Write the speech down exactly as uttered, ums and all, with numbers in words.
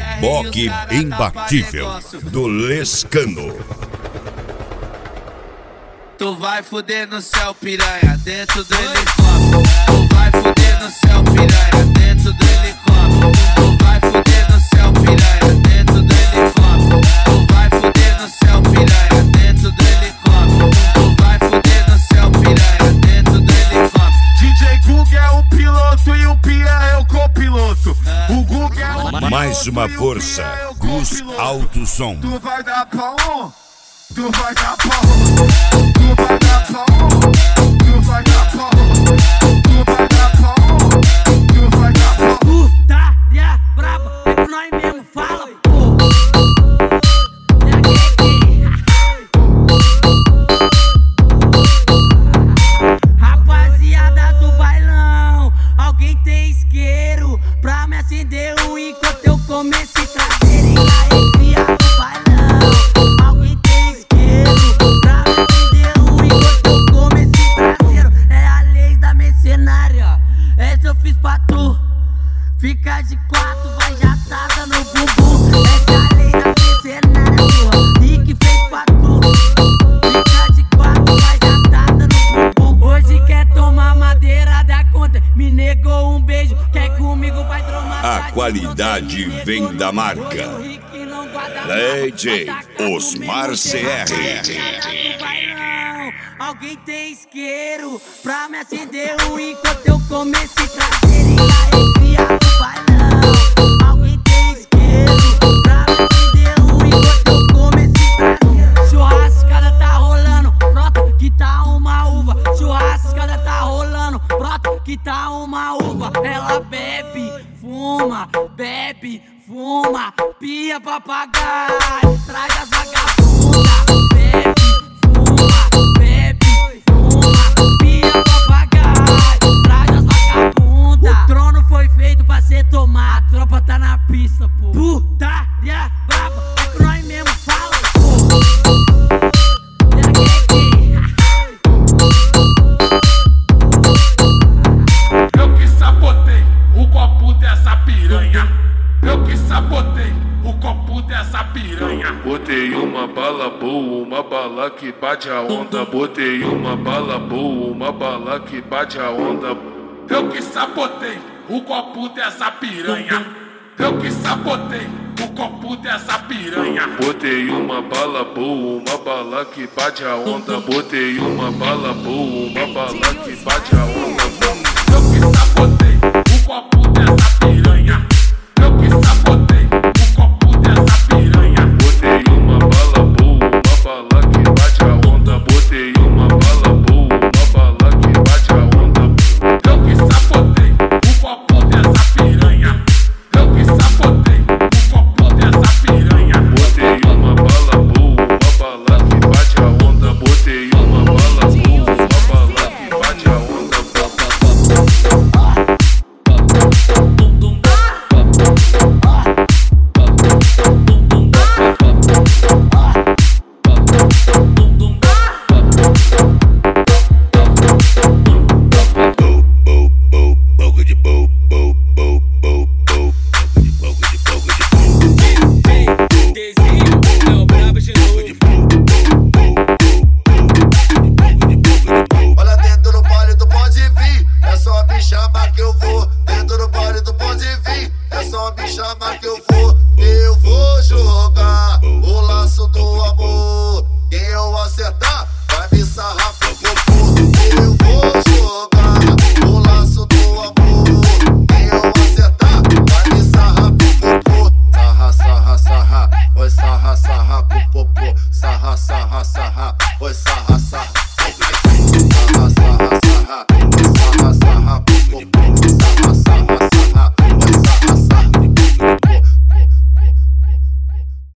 Reboque imbatível do Lescano. Tu vai fuder no céu, piranha, dentro do helicóptero. Tu vai fuder no céu, piranha, dentro do helicóptero. Tu vai fuder no céu, piranha, dentro do helicóptero. Tu vai fuder no céu, piranha, dentro do helicóptero. Tu vai fuder no céu, piranha, dentro do helicóptero. D J Gug é o piloto e o Pia é o copiloto. O Gug é o piloto. Mais uma força, Gus Alto Som. Tu vai dar pra um, tu vai dar pra um. Tu vai dar pra um, tu vai dar pra um. Tu vai dar pra um, tu vai dar pra um. Putaria braba, é que nós mesmo fala, pô. Rapaziada do bailão, alguém tem isqueiro pra me acender um enquanto eu começo a trazer e arrepia do bailão. Alguém tem isqueiro pra me acender um enquanto eu começo a trazer. É a lei da mercenária, essa eu fiz pra tu. Fica de quatro, vai jatada no bumbum. Essa é a lei da mercenária, porra. Rick fez pra tu. Fica de quatro, vai jatada no bumbum. Hoje quer tomar madeira da conta, me negou um beijo. Quer comigo, vai tomar. A qualidade vem da marca D J Osmar C R. Alguém tem isqueiro pra me acender um enquanto eu começo a trazer e arrepia do bailão. Alguém tem isqueiro pra me acender um enquanto eu começo a trazer. Churrascada tá rolando, brota que tá uma uva. Churrascada tá rolando, brota que tá uma uva. Ela bebe, fuma, bebe, fuma, pia papagaio, traz as vagabundas. Bebe, fuma, bebe, fuma, pia papagaio, traz as vagabundas. O trono foi feito pra ser tomado, a tropa tá na pista, pô. Putaria braba, é que nós mesmo fala, pô. Eu que sabotei o copo dessa piranha. Eu que sabotei o copo dessa piranha. Botei uma bala boa, uma bala que bate a onda. Botei uma bala boa, uma bala que bate a onda. Eu que sabotei o copo dessa piranha. Eu que sabotei o copo dessa piranha. Botei uma bala boa, uma bala que bate a onda. Botei uma bala boa, uma bala que bate a onda. Eu que sabotei o copo dessa piranha. Eu que sabotei